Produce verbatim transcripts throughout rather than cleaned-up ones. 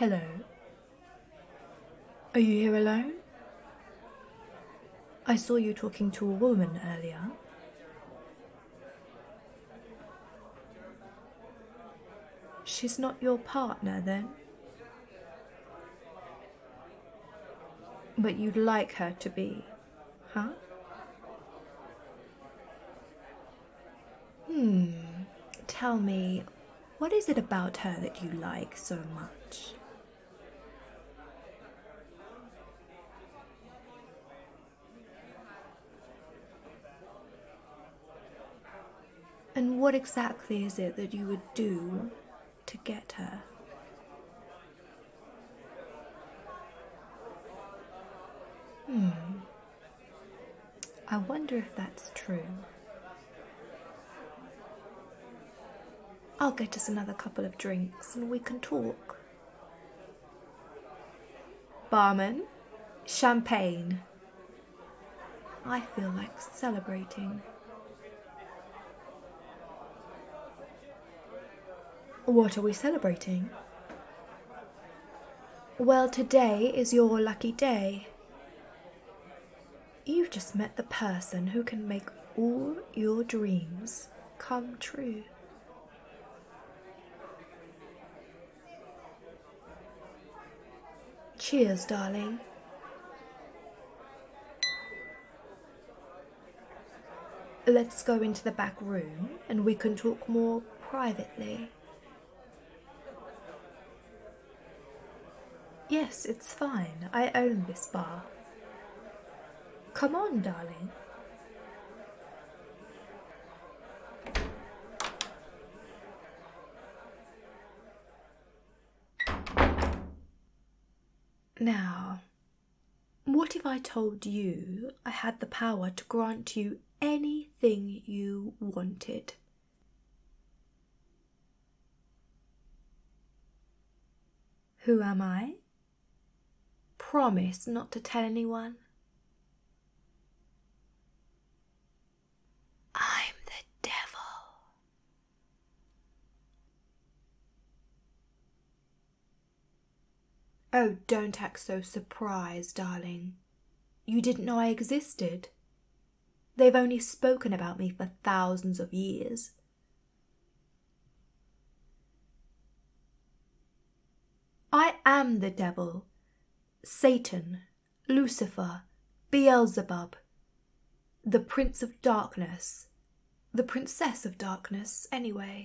Hello. Are you here alone? I saw you talking to a woman earlier. She's not your partner, then? But you'd like her to be, huh? Hmm. Tell me, what is it about her that you like so much? And what exactly is it that you would do to get her? Hmm. I wonder if that's true. I'll get us another couple of drinks and we can talk. Barman, champagne. I feel like celebrating. What are we celebrating? Well, today is your lucky day. You've just met the person who can make all your dreams come true. Cheers, darling. Let's go into the back room and we can talk more privately. Yes, it's fine. I own this bar. Come on, darling. Now, what if I told you I had the power to grant you anything you wanted? Who am I? Promise not to tell anyone. I'm the devil. Oh, don't act so surprised, darling. You didn't know I existed. They've only spoken about me for thousands of years. I am the devil. Satan, Lucifer, Beelzebub, the Prince of Darkness, the Princess of Darkness, anyway.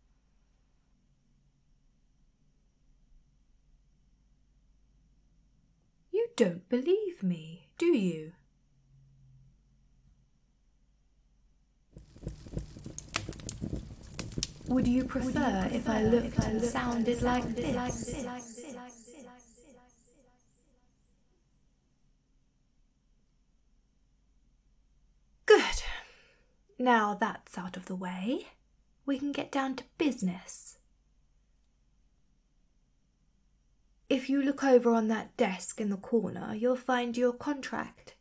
You don't believe me, do you? Would you prefer if I looked and sounded like this? Good. Now that's out of the way, we can get down to business. If you look over on that desk in the corner, you'll find your contract.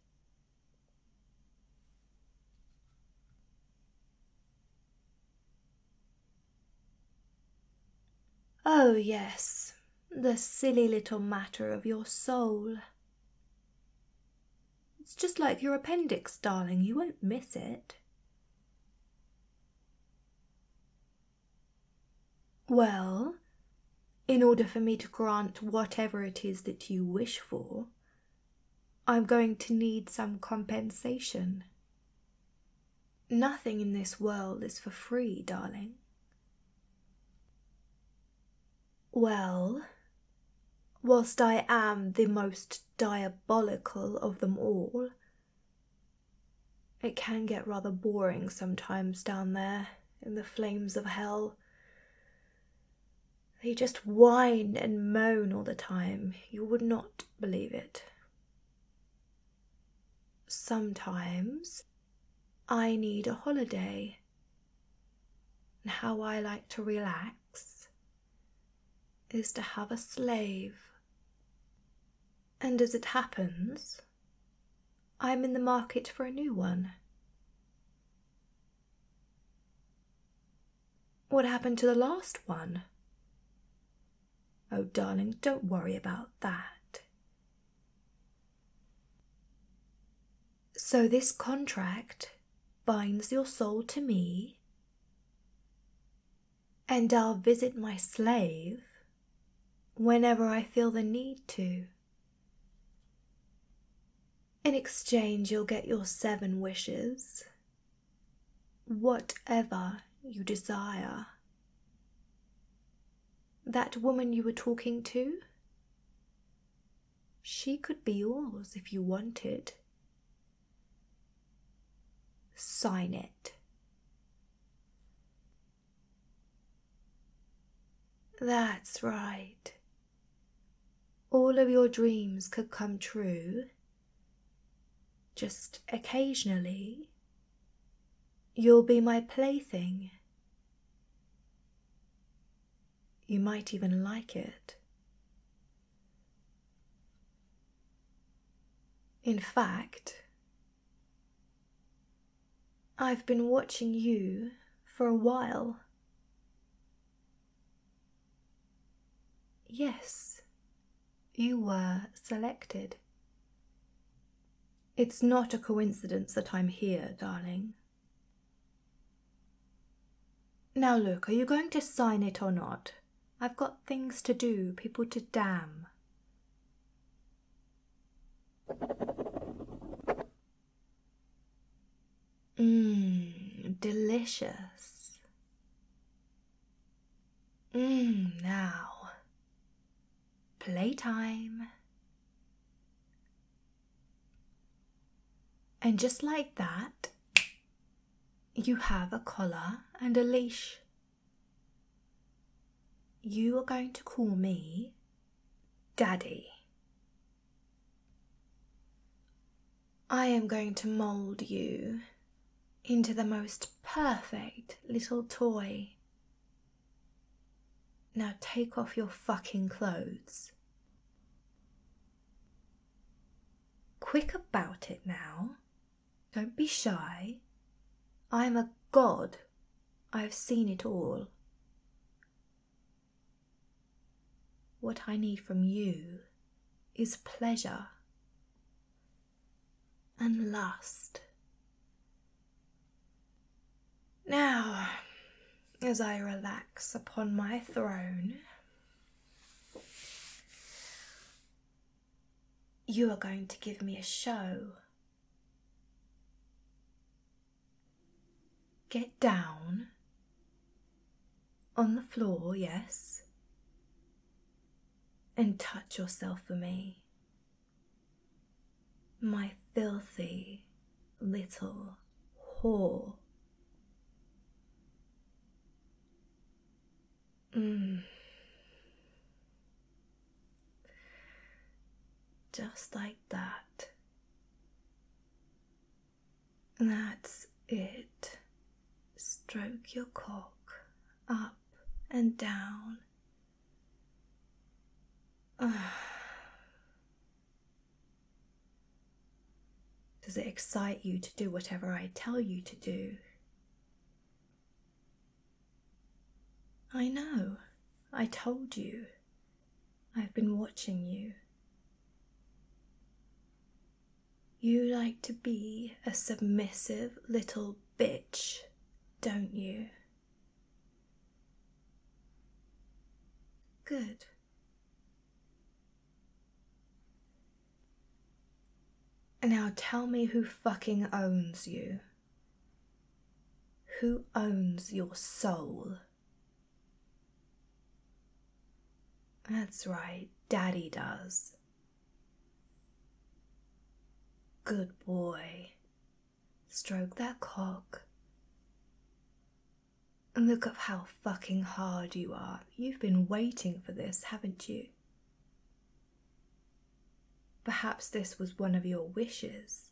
Oh, yes, the silly little matter of your soul. It's just like your appendix, darling, you won't miss it. Well, in order for me to grant whatever it is that you wish for, I'm going to need some compensation. Nothing in this world is for free, darling. Well, whilst I am the most diabolical of them all, it can get rather boring sometimes down there in the flames of hell. They just whine and moan all the time. You would not believe it. Sometimes I need a holiday. And how I like to relax is to have a slave. And as it happens, I'm in the market for a new one. What happened to the last one? Oh, darling, don't worry about that. So this contract binds your soul to me, and I'll visit my slave whenever I feel the need to. In exchange, you'll get your seven wishes, whatever you desire. That woman you were talking to, she could be yours if you wanted. Sign it. That's right. All of your dreams could come true. Just occasionally, you'll be my plaything. You might even like it. In fact, I've been watching you for a while. Yes, you were selected. It's not a coincidence that I'm here, darling. Now look, are you going to sign it or not? I've got things to do, people to damn. Mmm, delicious. Mmm, now. Playtime. And just like that, you have a collar and a leash. You are going to call me Daddy. I am going to mould you into the most perfect little toy. Now take off your fucking clothes. Quick about it now. Don't be shy. I'm a god. I've seen it all. What I need from you is pleasure and lust. Now, as I relax upon my throne, you are going to give me a show. Get down on the floor, yes, and touch yourself for me, my filthy little whore. Mm. Just like that. That's it. Stroke your cock up and down. Does it excite you to do whatever I tell you to do? I know. I told you. I've been watching you. You like to be a submissive little bitch, don't you? Good. Now tell me who fucking owns you. Who owns your soul? That's right, Daddy does. Good boy. Stroke that cock. And look at how fucking hard you are. You've been waiting for this, haven't you? Perhaps this was one of your wishes.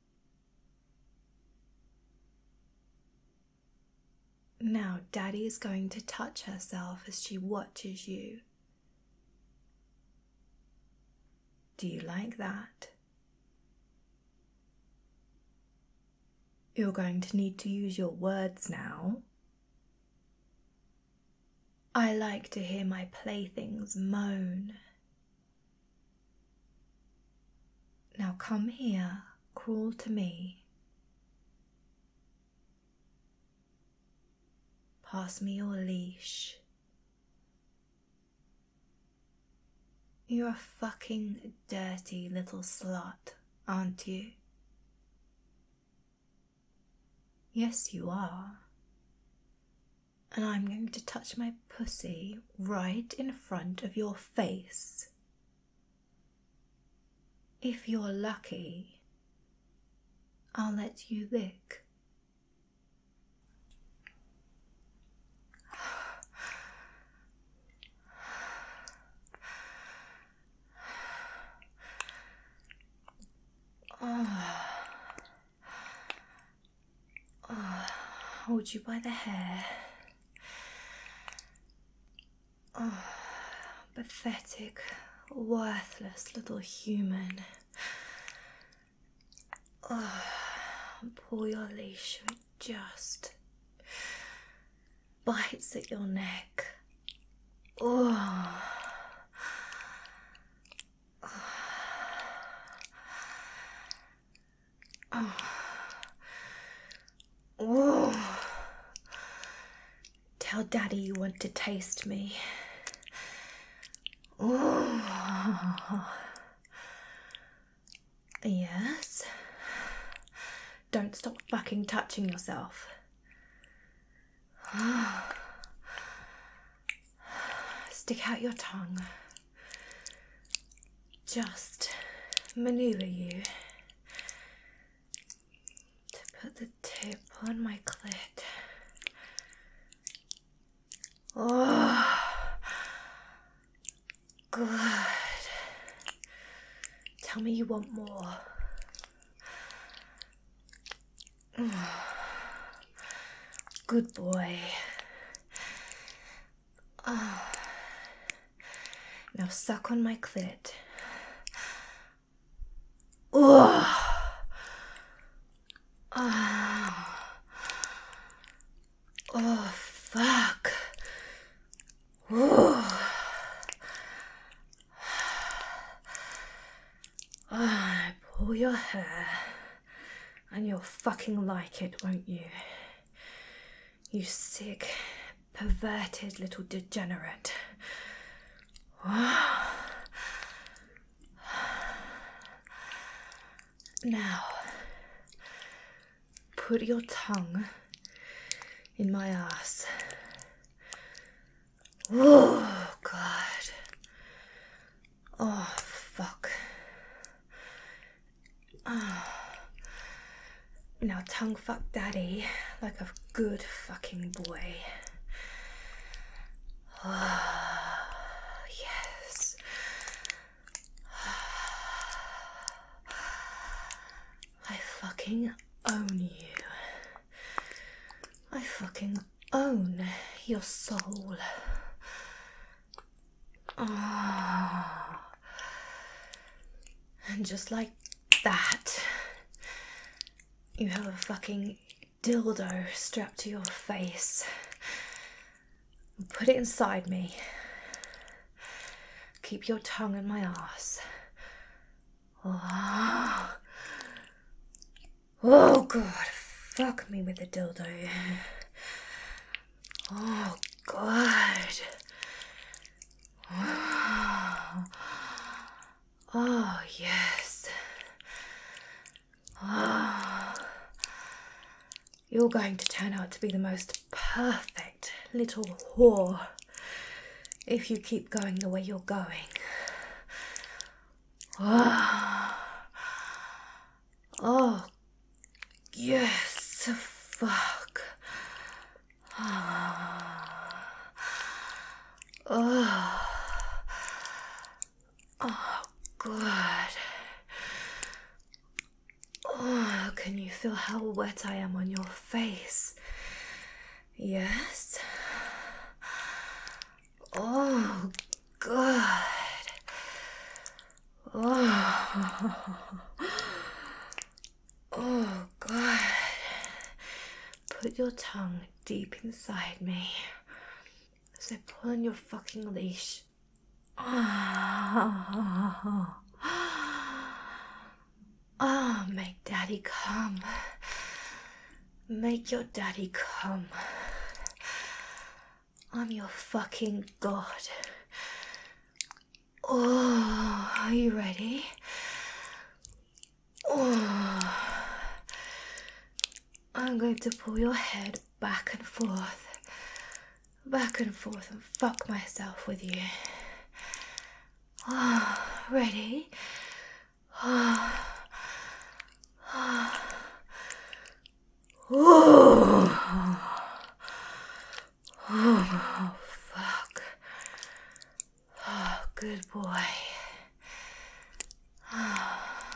Now Daddy is going to touch herself as she watches you. Do you like that? You're going to need to use your words now. I like to hear my playthings moan. Now come here, crawl to me. Pass me your leash. You're a fucking dirty little slut, aren't you? Yes, you are. And I'm going to touch my pussy right in front of your face. If you're lucky, I'll let you lick. Oh. Oh. Hold you by the hair. Oh, pathetic, worthless little human. Oh, pull your leash, it just bites at your neck. Oh. Oh. Oh. Tell Daddy you want to taste me. Oh. Yes. Don't stop fucking touching yourself. Stick out your tongue. Just maneuver you to put the tip on my clit. Oh. Good. Tell me you want more. Good boy. Oh. Now suck on my clit. Oh. Oh. Oh, fuck. Oh. Oh, I pull your hair, and you'll fucking like it, won't you? You sick, perverted little degenerate. Oh. Now, put your tongue in my ass. Oh, God. Oh, fuck. Oh. Now tongue fuck Daddy like a good fucking boy. Oh, yes. I fucking own you. I fucking own your soul. Oh. And just like that, you have a fucking dildo strapped to your face. Put it inside me. Keep your tongue in my ass. Oh, oh God, fuck me with the dildo. Oh God. Oh, oh yes. Oh. You're going to turn out to be the most perfect little whore if you keep going the way you're going. Oh, oh yes, fuck. Oh, oh, oh God. Oh, can you feel how wet I am on your face? Yes. Oh, God. Oh, oh, God. Put your tongue deep inside me. So pull on your fucking leash. Oh, oh, make daddy come. Make your daddy come. I'm your fucking god. Oh, are you ready? Oh, I'm going to pull your head back and forth, back and forth, and fuck myself with you. Oh, ready? Oh, oh, oh, oh, fuck. Oh, good boy. Oh.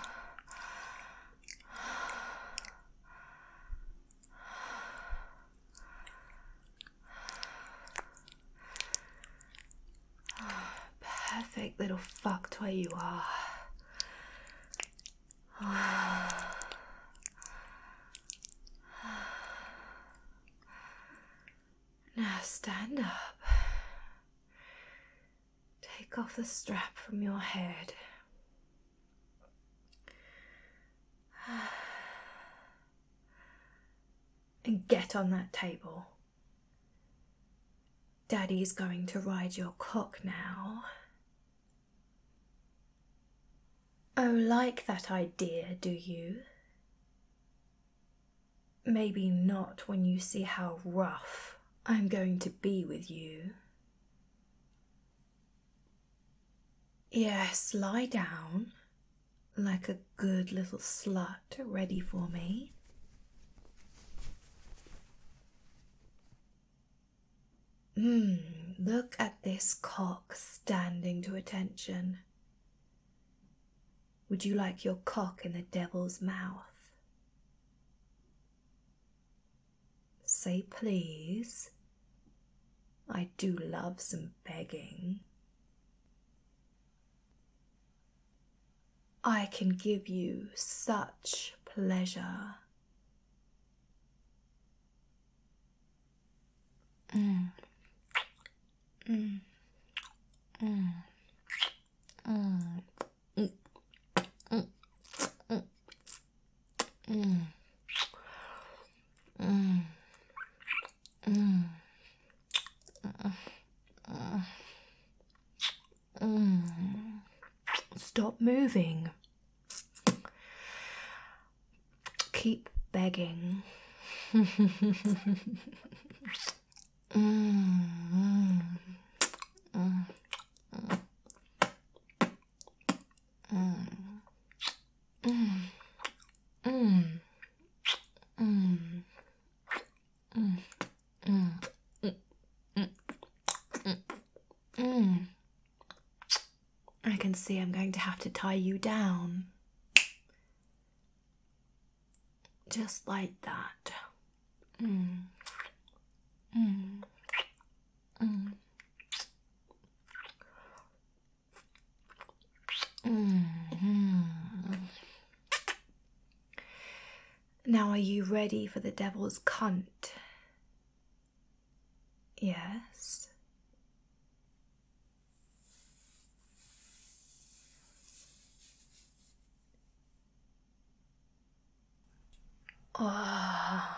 Perfect little fuck toy you are. Now stand up. Take off the strap from your head. And get on that table. Daddy's going to ride your cock now. Oh, like that idea, do you? Maybe not when you see how rough I'm going to be with you. Yes, lie down, like a good little slut ready for me. Mmm, look at this cock standing to attention. Would you like your cock in the devil's mouth? Say please. I do love some begging. I can give you such pleasure. Mm. Mm. Mm. Mm. Mm. Mm. Mm. Mm. Mm. Mm. Mm. Stop moving. Keep begging. mm. Mm. Mm. Mm. Mm. Mm. Mm. Mm. Mm. Mm. Mm. I can see I'm going to have to tie you down. Just like that. Mm. Mm. Mm. Mm. Now are you ready for the devil's cunt? Yes. Oh.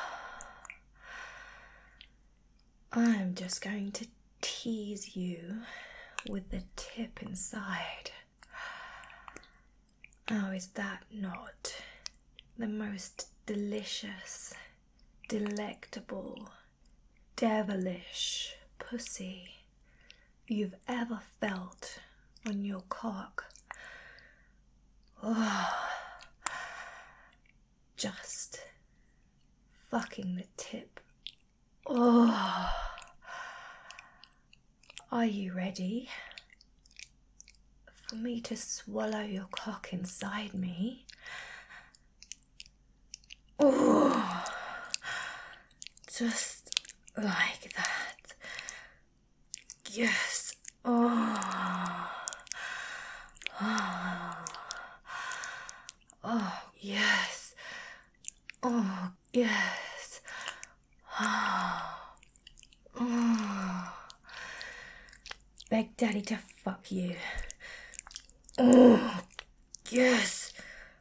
I'm just going to tease you with the tip inside. Oh, is that not the most delicious, delectable, devilish pussy you've ever felt on your cock? Oh, just fucking the tip. Oh, are you ready for me to swallow your cock inside me? Oh, just like that. Yes. Oh. Oh. Oh, yes. Oh, yes. Oh. Oh. beg Daddy to fuck you. Oh, yes.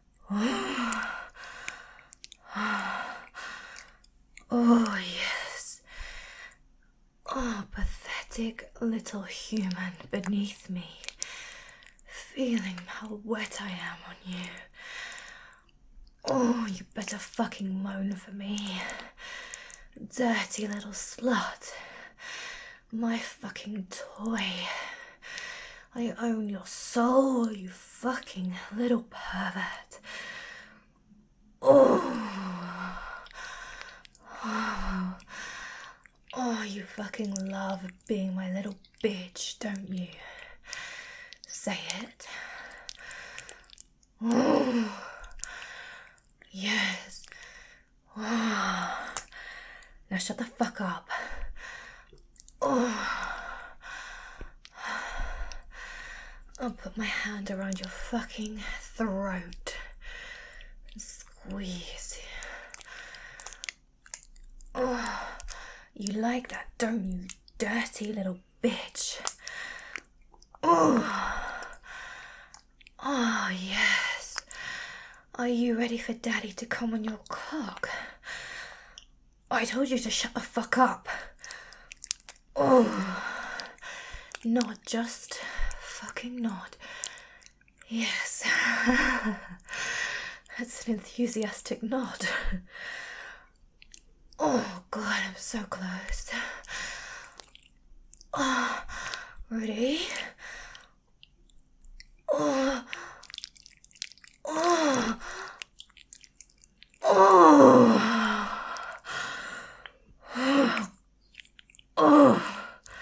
Oh, yes. Oh, pathetic little human beneath me, feeling how wet I am on you. Oh, you better fucking moan for me. Dirty little slut. My fucking toy. I own your soul, you fucking little pervert. Oh. Oh. Oh, you fucking love being my little bitch, don't you? Say it. Oh. Yes. Oh. Now shut the fuck up. Oh. I'll put my hand around your fucking throat and squeeze. Oh. You like that, don't you, dirty little bitch? Oh. Oh, yes. Are you ready for Daddy to come on your cock? I told you to shut the fuck up. Oh. Not just fucking nod. Yes. That's an enthusiastic nod. Oh, God, I'm so close. Oh, ready? Oh. Oh. Oh. Oh. Oh.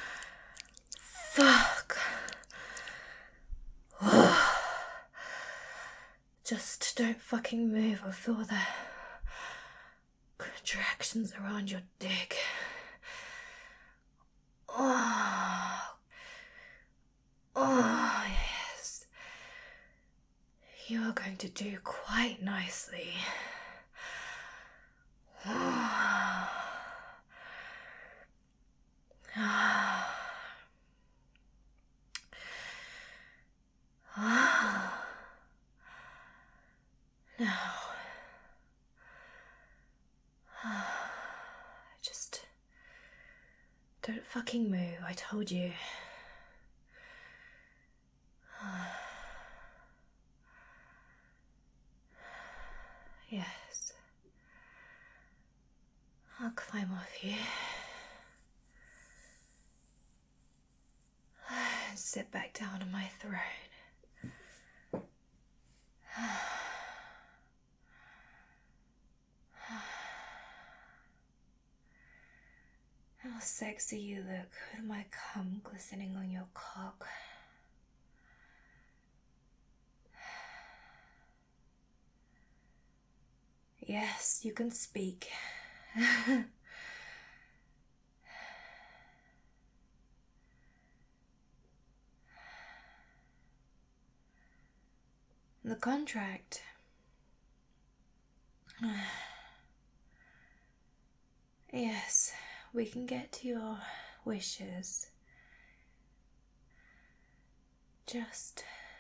Fuck. Oh. Just don't fucking move or feel the contractions around your dick. Oh. Oh, yes. You are going to do quite nicely. Oh. Oh. Oh. Now, just don't fucking move, I told you. Yes. I'll climb off you. And sit back down on my throne. How sexy you look with my cum glistening on your cock. Yes, you can speak. The contract. Yes, we can get to your wishes. Just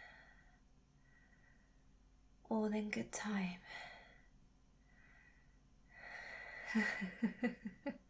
all in good time.